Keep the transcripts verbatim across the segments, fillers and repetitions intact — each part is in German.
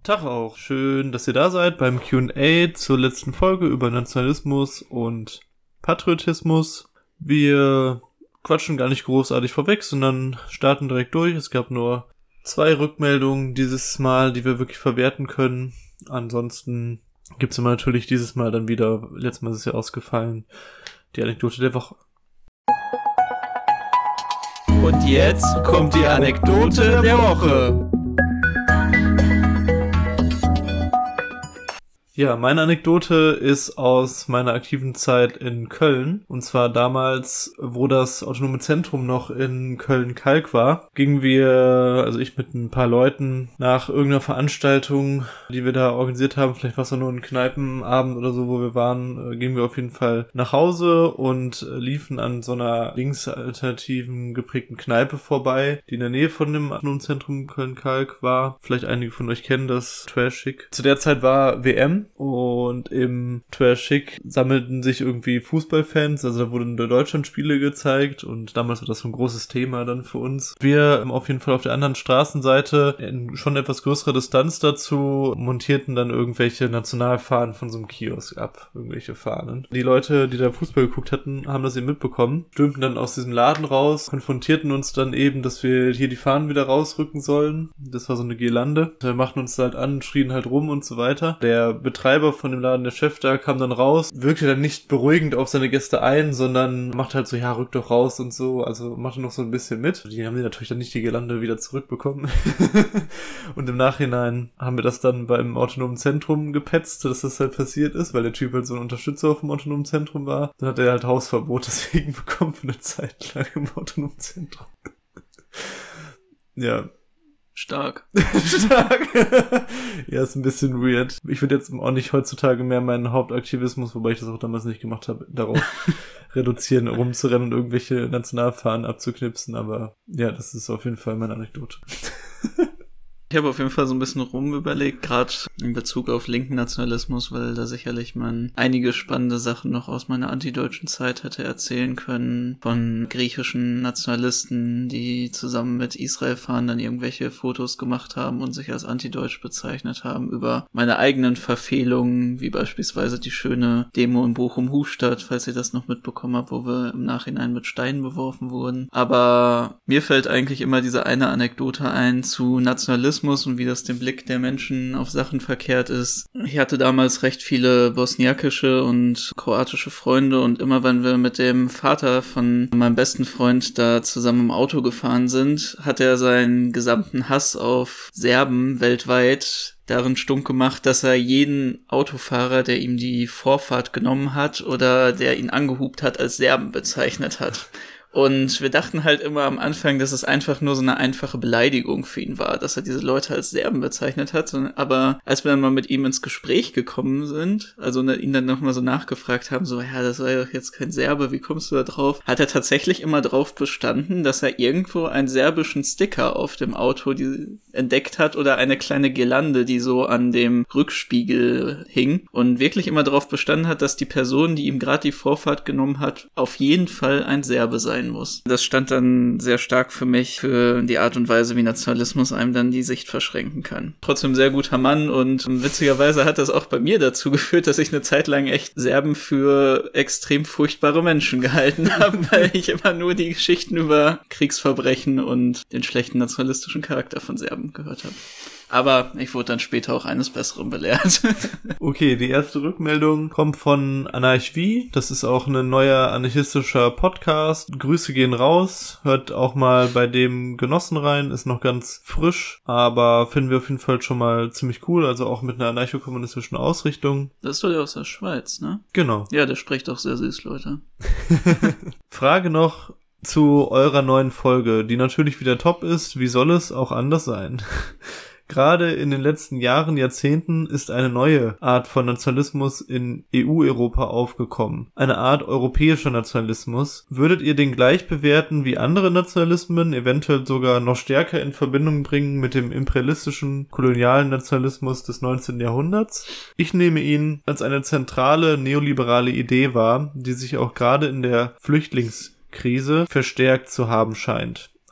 Tag auch. Schön, dass ihr da seid beim Q und A zur letzten Folge über Nationalismus und Patriotismus. Wir quatschen gar nicht großartig vorweg, sondern starten direkt durch. Es gab nur zwei Rückmeldungen dieses Mal, die wir wirklich verwerten können. Ansonsten gibt's immer natürlich dieses Mal dann wieder, letztes Mal ist es ja ausgefallen, die Anekdote der Woche. Und jetzt kommt die Anekdote der Woche. Ja, meine Anekdote ist aus meiner aktiven Zeit in Köln. Und zwar damals, wo das Autonome Zentrum noch in Köln-Kalk war, gingen wir, also ich mit ein paar Leuten, nach irgendeiner Veranstaltung, die wir da organisiert haben, vielleicht war es nur ein Kneipenabend oder so, wo wir waren, gingen wir auf jeden Fall nach Hause und liefen an so einer linksalternativen geprägten Kneipe vorbei, die in der Nähe von dem Autonomen Zentrum Köln-Kalk war. Vielleicht einige von euch kennen das, Trashig. Zu der Zeit war W M. Und im Trashig sammelten sich irgendwie Fußballfans, also da wurden Deutschlandspiele gezeigt und damals war das so ein großes Thema dann für uns. Wir auf jeden Fall auf der anderen Straßenseite in schon etwas größerer Distanz dazu montierten dann irgendwelche Nationalfahnen von so einem Kiosk ab, irgendwelche Fahnen. Die Leute, die da Fußball geguckt hatten, haben das eben mitbekommen, stürmten dann aus diesem Laden raus, konfrontierten uns dann eben, dass wir hier die Fahnen wieder rausrücken sollen. Das war so eine Girlande. Wir machten uns halt an, schrien halt rum und so weiter. Der Betreiber von dem Laden, der Chef da, kam dann raus, wirkte dann nicht beruhigend auf seine Gäste ein, sondern machte halt so, ja, rück doch raus und so, also machte noch so ein bisschen mit. Die haben die natürlich dann nicht die Girlande wieder zurückbekommen. Und im Nachhinein haben wir das dann beim Autonomen Zentrum gepetzt, dass das halt passiert ist, weil der Typ halt so ein Unterstützer auf dem Autonomen Zentrum war. Dann hat er halt Hausverbot deswegen bekommen für eine Zeit lang im Autonomen Zentrum. Ja. Stark. Stark. Ja, ist ein bisschen weird. Ich würde jetzt auch nicht heutzutage mehr meinen Hauptaktivismus, wobei ich das auch damals nicht gemacht habe, darauf reduzieren, rumzurennen und irgendwelche Nationalfahnen abzuknipsen, aber ja, das ist auf jeden Fall meine Anekdote. Ich habe auf jeden Fall so ein bisschen rumüberlegt, gerade in Bezug auf linken Nationalismus, weil da sicherlich man einige spannende Sachen noch aus meiner antideutschen Zeit hätte erzählen können. Von griechischen Nationalisten, die zusammen mit Israel-Fahren dann irgendwelche Fotos gemacht haben und sich als antideutsch bezeichnet haben. Über meine eigenen Verfehlungen, wie beispielsweise die schöne Demo in Bochum-Hufstadt, falls ihr das noch mitbekommen habt, wo wir im Nachhinein mit Steinen beworfen wurden. Aber mir fällt eigentlich immer diese eine Anekdote ein zu Nationalismus und wie das den Blick der Menschen auf Sachen verkehrt ist. Ich hatte damals recht viele bosniakische und kroatische Freunde und immer wenn wir mit dem Vater von meinem besten Freund da zusammen im Auto gefahren sind, hat er seinen gesamten Hass auf Serben weltweit darin stunk gemacht, dass er jeden Autofahrer, der ihm die Vorfahrt genommen hat oder der ihn angehupt hat, als Serben bezeichnet hat. Und wir dachten halt immer am Anfang, dass es einfach nur so eine einfache Beleidigung für ihn war, dass er diese Leute als Serben bezeichnet hat. Aber als wir dann mal mit ihm ins Gespräch gekommen sind, also ihn dann nochmal so nachgefragt haben, so, ja, das war ja doch jetzt kein Serbe, wie kommst du da drauf? Hat er tatsächlich immer drauf bestanden, dass er irgendwo einen serbischen Sticker auf dem Auto die entdeckt hat oder eine kleine Girlande, die so an dem Rückspiegel hing und wirklich immer darauf bestanden hat, dass die Person, die ihm gerade die Vorfahrt genommen hat, auf jeden Fall ein Serbe sein muss. Das stand dann sehr stark für mich, für die Art und Weise, wie Nationalismus einem dann die Sicht verschränken kann. Trotzdem sehr guter Mann und witzigerweise hat das auch bei mir dazu geführt, dass ich eine Zeit lang echt Serben für extrem furchtbare Menschen gehalten habe, weil ich immer nur die Geschichten über Kriegsverbrechen und den schlechten nationalistischen Charakter von Serben gehört habe. Aber ich wurde dann später auch eines Besseren belehrt. Okay, die erste Rückmeldung kommt von Anarchie. Das ist auch ein neuer anarchistischer Podcast. Grüße gehen raus. Hört auch mal bei dem Genossen rein. Ist noch ganz frisch, aber finden wir auf jeden Fall schon mal ziemlich cool. Also auch mit einer anarcho-kommunistischen Ausrichtung. Das ist doch ja aus der Schweiz, ne? Genau. Ja, der spricht auch sehr süß, Leute. Frage noch zu eurer neuen Folge, die natürlich wieder top ist. Wie soll es auch anders sein? Gerade in den letzten Jahren, Jahrzehnten ist eine neue Art von Nationalismus in E U-Europa aufgekommen. Eine Art europäischer Nationalismus. Würdet ihr den gleich bewerten wie andere Nationalismen, eventuell sogar noch stärker in Verbindung bringen mit dem imperialistischen, kolonialen Nationalismus des neunzehnten Jahrhunderts? Ich nehme ihn als eine zentrale neoliberale Idee wahr, die sich auch gerade in der Flüchtlingskrise verstärkt zu haben scheint.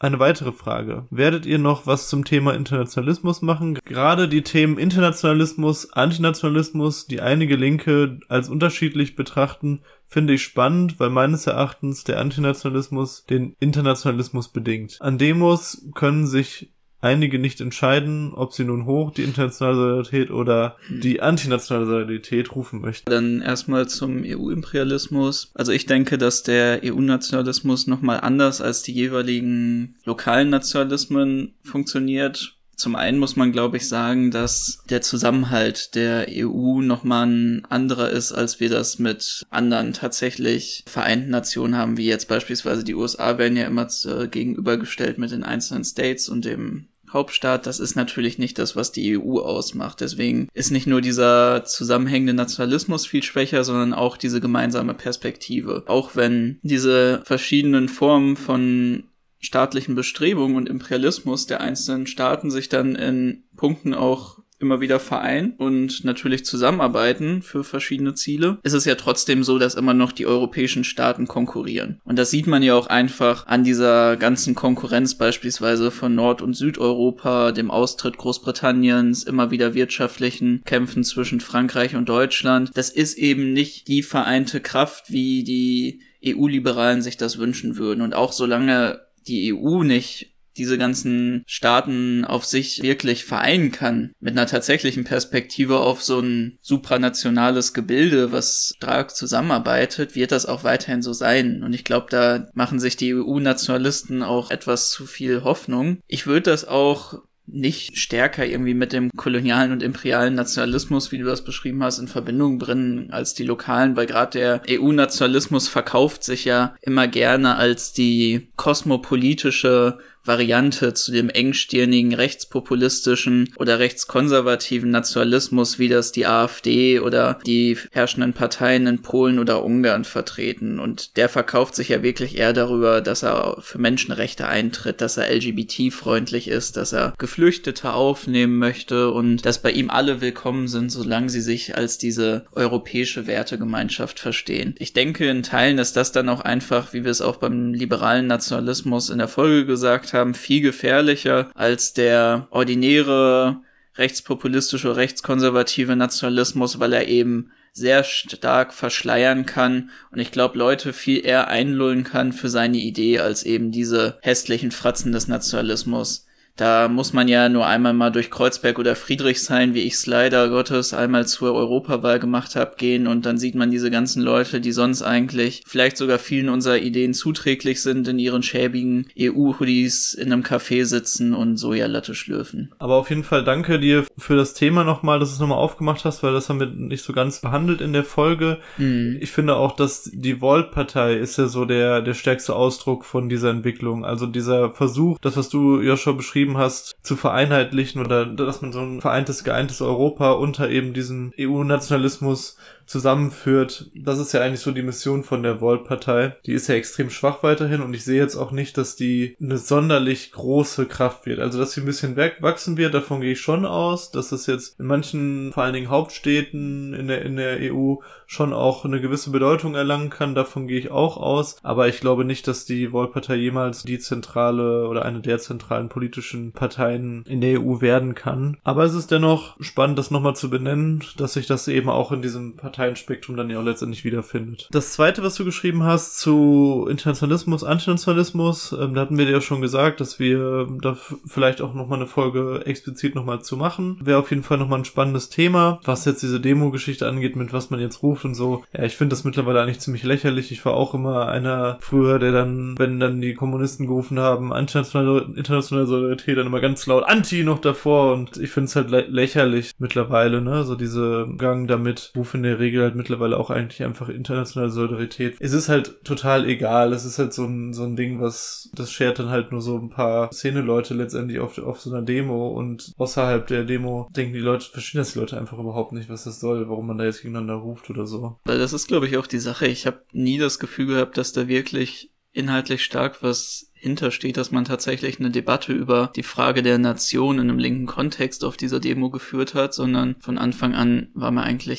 eine weitere Frage. Werdet ihr noch was zum Thema Internationalismus machen? Gerade die Themen Internationalismus, Antinationalismus, die einige Linke als unterschiedlich betrachten, finde ich spannend, weil meines Erachtens der Antinationalismus den Internationalismus bedingt. An Demos können sich einige nicht entscheiden, ob sie nun hoch die internationale Solidarität oder die antinationale Solidarität rufen möchten. Dann erstmal zum E U-Imperialismus. Also ich denke, dass der E U-Nationalismus nochmal anders als die jeweiligen lokalen Nationalismen funktioniert. Zum einen muss man, glaube ich, sagen, dass der Zusammenhalt der E U nochmal ein anderer ist, als wir das mit anderen tatsächlich vereinten Nationen haben, wie jetzt beispielsweise die U S A werden ja immer äh, gegenübergestellt mit den einzelnen States und dem Hauptstaat. Das ist natürlich nicht das, was die E U ausmacht. Deswegen ist nicht nur dieser zusammenhängende Nationalismus viel schwächer, sondern auch diese gemeinsame Perspektive. Auch wenn diese verschiedenen Formen von staatlichen Bestrebungen und Imperialismus der einzelnen Staaten sich dann in Punkten auch immer wieder vereinen und natürlich zusammenarbeiten für verschiedene Ziele, ist es ja trotzdem so, dass immer noch die europäischen Staaten konkurrieren. Und das sieht man ja auch einfach an dieser ganzen Konkurrenz beispielsweise von Nord- und Südeuropa, dem Austritt Großbritanniens, immer wieder wirtschaftlichen Kämpfen zwischen Frankreich und Deutschland. Das ist eben nicht die vereinte Kraft, wie die E U-Liberalen sich das wünschen würden. Und auch solange die E U nicht diese ganzen Staaten auf sich wirklich vereinen kann, mit einer tatsächlichen Perspektive auf so ein supranationales Gebilde, was stark zusammenarbeitet, wird das auch weiterhin so sein. Und ich glaube, da machen sich die E U-Nationalisten auch etwas zu viel Hoffnung. Ich würde das auch nicht stärker irgendwie mit dem kolonialen und imperialen Nationalismus, wie du das beschrieben hast, in Verbindung bringen als die lokalen, weil gerade der E U-Nationalismus verkauft sich ja immer gerne als die kosmopolitische Variante zu dem engstirnigen rechtspopulistischen oder rechtskonservativen Nationalismus, wie das die AfD oder die herrschenden Parteien in Polen oder Ungarn vertreten. Und der verkauft sich ja wirklich eher darüber, dass er für Menschenrechte eintritt, dass er L G B T-freundlich ist, dass er Geflüchtete aufnehmen möchte und dass bei ihm alle willkommen sind, solange sie sich als diese europäische Wertegemeinschaft verstehen. Ich denke in Teilen, dass das dann auch einfach, wie wir es auch beim liberalen Nationalismus in der Folge gesagt haben, viel gefährlicher als der ordinäre rechtspopulistische, rechtskonservative Nationalismus, weil er eben sehr stark verschleiern kann und ich glaube, Leute viel eher einlullen kann für seine Idee als eben diese hässlichen Fratzen des Nationalismus. Da muss man ja nur einmal mal durch Kreuzberg oder Friedrichshain, wie ich es leider Gottes einmal zur Europawahl gemacht habe, gehen und dann sieht man diese ganzen Leute, die sonst eigentlich vielleicht sogar vielen unserer Ideen zuträglich sind, in ihren schäbigen E U-Hoodies in einem Café sitzen und Sojalatte schlürfen. Aber auf jeden Fall danke dir für das Thema nochmal, dass du es nochmal aufgemacht hast, weil das haben wir nicht so ganz behandelt in der Folge. Mhm. Ich finde auch, dass die Volt-Partei ist ja so der, der stärkste Ausdruck von dieser Entwicklung. Also dieser Versuch, das, was du, Joshua, beschrieben hast, zu vereinheitlichen oder dass man so ein vereintes, geeintes Europa unter eben diesem E U-Nationalismus zusammenführt. Das ist ja eigentlich so die Mission von der Volt-Partei. Die ist ja extrem schwach weiterhin und ich sehe jetzt auch nicht, dass die eine sonderlich große Kraft wird. Also, dass sie ein bisschen wachsen wird, davon gehe ich schon aus, dass es jetzt in manchen, vor allen Dingen Hauptstädten in der, in der E U schon auch eine gewisse Bedeutung erlangen kann, davon gehe ich auch aus. Aber ich glaube nicht, dass die Volt-Partei jemals die zentrale oder eine der zentralen politischen Parteien in der E U werden kann. Aber es ist dennoch spannend, das nochmal zu benennen, dass sich das eben auch in diesem Parteienspektrum dann ja auch letztendlich wiederfindet. Das zweite, was du geschrieben hast zu Internationalismus, Antinationalismus, ähm, da hatten wir dir ja schon gesagt, dass wir da f- vielleicht auch nochmal eine Folge explizit nochmal zu machen. Wäre auf jeden Fall nochmal ein spannendes Thema, was jetzt diese Demo-Geschichte angeht, mit was man jetzt ruft und so. Ja, ich finde das mittlerweile eigentlich ziemlich lächerlich. Ich war auch immer einer früher, der dann, wenn dann die Kommunisten gerufen haben, internationale, internationale Solidarität, dann immer ganz laut Anti noch davor und ich finde es halt lä- lächerlich mittlerweile, ne, so diese Gang damit, rufen in der Regel halt mittlerweile auch eigentlich einfach internationale Solidarität. Es ist halt total egal. Es ist halt so ein, so ein Ding, was, das schert dann halt nur so ein paar Szene-Leute letztendlich auf, auf so einer Demo und außerhalb der Demo denken die Leute, verstehen das die Leute einfach überhaupt nicht, was das soll, warum man da jetzt gegeneinander ruft oder so. Weil das ist, glaube ich, auch die Sache. Ich habe nie das Gefühl gehabt, dass da wirklich inhaltlich stark was hintersteht, dass man tatsächlich eine Debatte über die Frage der Nation in einem linken Kontext auf dieser Demo geführt hat, sondern von Anfang an war mir eigentlich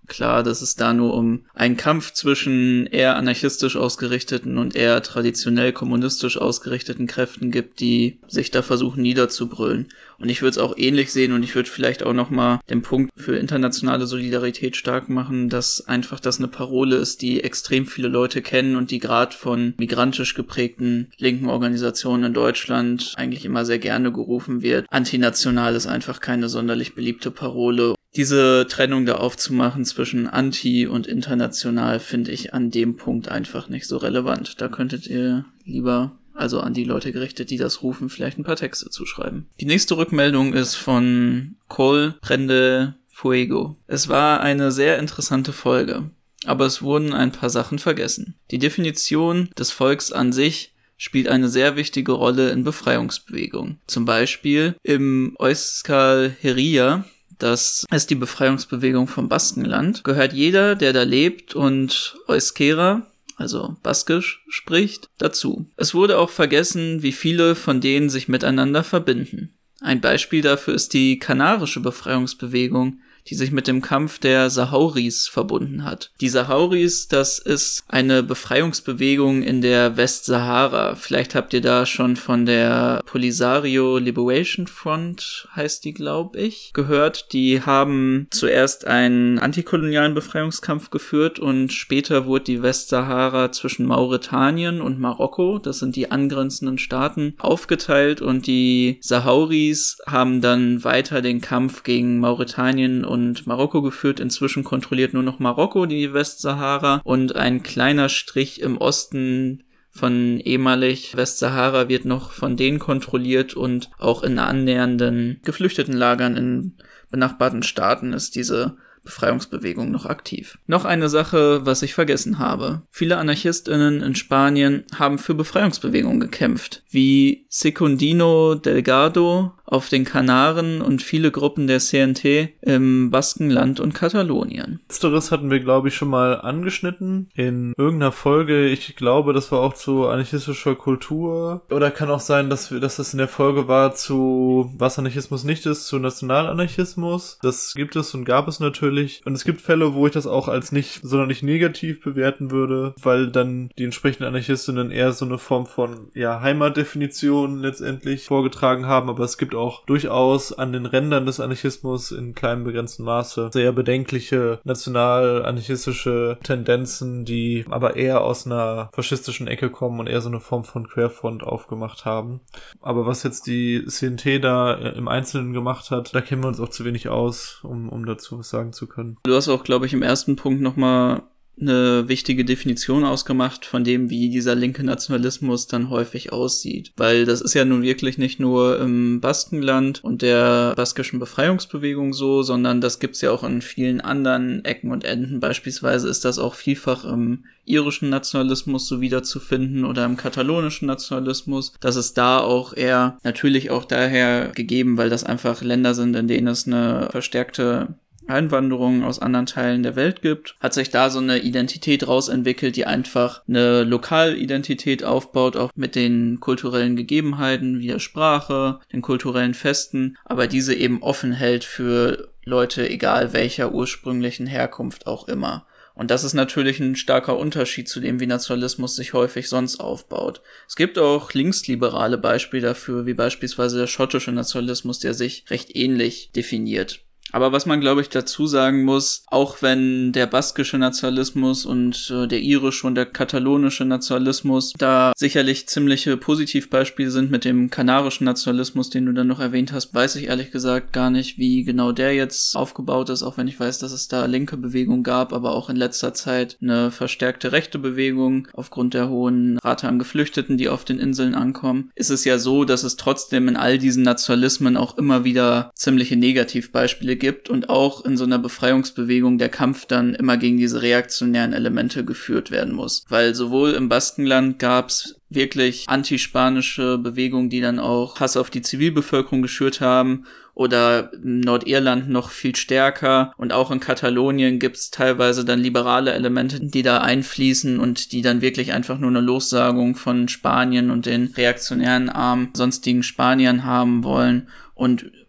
klar, dass es da nur um einen Kampf zwischen eher anarchistisch ausgerichteten und eher traditionell kommunistisch ausgerichteten Kräften gibt, die sich da versuchen niederzubrüllen. Und ich würde es auch ähnlich sehen und ich würde vielleicht auch nochmal den Punkt für internationale Solidarität stark machen, dass einfach das eine Parole ist, die extrem viele Leute kennen und die gerade von migrantisch geprägten linken Organisationen in Deutschland eigentlich immer sehr gerne gerufen wird. Antinational ist einfach keine sonderlich beliebte Parole. Diese Trennung da aufzumachen zwischen anti und international finde ich an dem Punkt einfach nicht so relevant. Da könntet ihr lieber, also an die Leute gerichtet, die das rufen, vielleicht ein paar Texte zuschreiben. Die nächste Rückmeldung ist von Col Prende Fuego. Es war eine sehr interessante Folge, aber es wurden ein paar Sachen vergessen. Die Definition des Volks an sich spielt eine sehr wichtige Rolle in Befreiungsbewegungen. Zum Beispiel im Euskal Herria, das ist die Befreiungsbewegung vom Baskenland, gehört jeder, der da lebt und Euskera, also Baskisch, spricht, dazu. Es wurde auch vergessen, wie viele von denen sich miteinander verbinden. Ein Beispiel dafür ist die kanarische Befreiungsbewegung, die sich mit dem Kampf der Sahauris verbunden hat. Die Sahauris, das ist eine Befreiungsbewegung in der Westsahara. Vielleicht habt ihr da schon von der Polisario Liberation Front, heißt die, glaube ich, gehört. Die haben zuerst einen antikolonialen Befreiungskampf geführt und später wurde die Westsahara zwischen Mauretanien und Marokko, das sind die angrenzenden Staaten, aufgeteilt und die Sahauris haben dann weiter den Kampf gegen Mauretanien und Marokko geführt. Inzwischen kontrolliert nur noch Marokko die Westsahara und ein kleiner Strich im Osten von ehemalig Westsahara wird noch von denen kontrolliert und auch in annähernden Geflüchtetenlagern in benachbarten Staaten ist diese Befreiungsbewegung noch aktiv. Noch eine Sache, was ich vergessen habe. Viele AnarchistInnen in Spanien haben für Befreiungsbewegungen gekämpft, wie Secundino Delgado auf den Kanaren und viele Gruppen der C N T im Baskenland und Katalonien. Letzteres hatten wir, glaube ich, schon mal angeschnitten in irgendeiner Folge. Ich glaube, das war auch zu anarchistischer Kultur. Oder kann auch sein, dass wir, dass das in der Folge war zu was Anarchismus nicht ist, zu Nationalanarchismus. Das gibt es und gab es natürlich. Und es gibt Fälle, wo ich das auch als nicht sonderlich negativ bewerten würde, weil dann die entsprechenden Anarchistinnen eher so eine Form von ja Heimatdefinition letztendlich vorgetragen haben. Aber es gibt auch auch durchaus an den Rändern des Anarchismus in kleinem begrenzten Maße sehr bedenkliche national-anarchistische Tendenzen, die aber eher aus einer faschistischen Ecke kommen und eher so eine Form von Querfront aufgemacht haben. Aber was jetzt die C N T da im Einzelnen gemacht hat, da kennen wir uns auch zu wenig aus, um, um dazu was sagen zu können. Du hast auch, glaube ich, im ersten Punkt nochmal eine wichtige Definition ausgemacht von dem, wie dieser linke Nationalismus dann häufig aussieht. Weil das ist ja nun wirklich nicht nur im Baskenland und der baskischen Befreiungsbewegung so, sondern das gibt's ja auch in vielen anderen Ecken und Enden. Beispielsweise ist das auch vielfach im irischen Nationalismus so wiederzufinden oder im katalonischen Nationalismus. Das ist da auch eher natürlich auch daher gegeben, weil das einfach Länder sind, in denen es eine verstärkte Einwanderung aus anderen Teilen der Welt gibt, hat sich da so eine Identität rausentwickelt, die einfach eine Lokalidentität aufbaut, auch mit den kulturellen Gegebenheiten wie der Sprache, den kulturellen Festen, aber diese eben offen hält für Leute, egal welcher ursprünglichen Herkunft auch immer. Und das ist natürlich ein starker Unterschied zu dem, wie Nationalismus sich häufig sonst aufbaut. Es gibt auch linksliberale Beispiele dafür, wie beispielsweise der schottische Nationalismus, der sich recht ähnlich definiert. Aber was man, glaube ich, dazu sagen muss, auch wenn der baskische Nationalismus und äh, der irische und der katalonische Nationalismus da sicherlich ziemliche Positivbeispiele sind mit dem kanarischen Nationalismus, den du dann noch erwähnt hast, weiß ich ehrlich gesagt gar nicht, wie genau der jetzt aufgebaut ist, auch wenn ich weiß, dass es da linke Bewegung gab, aber auch in letzter Zeit eine verstärkte rechte Bewegung aufgrund der hohen Rate an Geflüchteten, die auf den Inseln ankommen. Ist es ja so, dass es trotzdem in all diesen Nationalismen auch immer wieder ziemliche Negativbeispiele gibt und auch in so einer Befreiungsbewegung der Kampf dann immer gegen diese reaktionären Elemente geführt werden muss. Weil sowohl im Baskenland gab's wirklich antispanische Bewegungen, die dann auch Hass auf die Zivilbevölkerung geschürt haben, oder in Nordirland noch viel stärker, und auch in Katalonien gibt's teilweise dann liberale Elemente, die da einfließen und die dann wirklich einfach nur eine Lossagung von Spanien und den reaktionären armen sonstigen Spaniern haben wollen. Und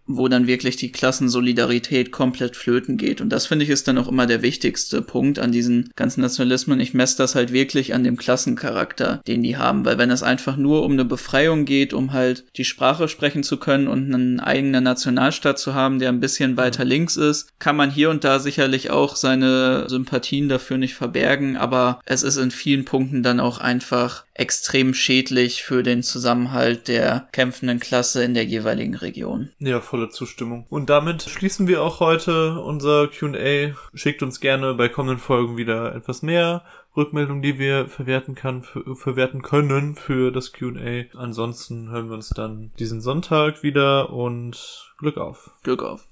wo dann wirklich die Klassensolidarität komplett flöten geht. Und das, finde ich, ist dann auch immer der wichtigste Punkt an diesen ganzen Nationalismen. Ich messe das halt wirklich an dem Klassencharakter, den die haben. Weil wenn es einfach nur um eine Befreiung geht, um halt die Sprache sprechen zu können und einen eigenen Nationalstaat zu haben, der ein bisschen weiter links ist, kann man hier und da sicherlich auch seine Sympathien dafür nicht verbergen. Aber es ist in vielen Punkten dann auch einfach extrem schädlich für den Zusammenhalt der kämpfenden Klasse in der jeweiligen Region. Ja, volle Zustimmung. Und damit schließen wir auch heute unser Q und A. Schickt uns gerne bei kommenden Folgen wieder etwas mehr Rückmeldungen, die wir verwerten kann, für, verwerten können für das Q und A. Ansonsten hören wir uns dann diesen Sonntag wieder und Glück auf. Glück auf.